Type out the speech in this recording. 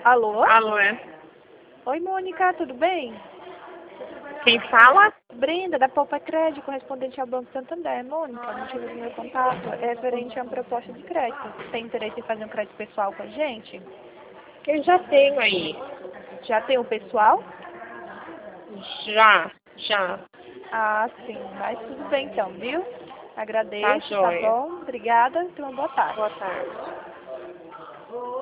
Alô? Alô, é? Oi, Mônica, tudo bem? Quem fala? Brenda, da Poupa Crédito, correspondente ao Banco Santander. Mônica, o motivo do meu contato é referente a uma proposta de crédito. Tem interesse em fazer um crédito pessoal com a gente? Eu já tenho aí. Já tem o pessoal? Já. Ah, sim, mas tudo bem então, viu? Tá Agradeço, tá joia. bom? Obrigada, tenha uma boa tarde. Boa tarde.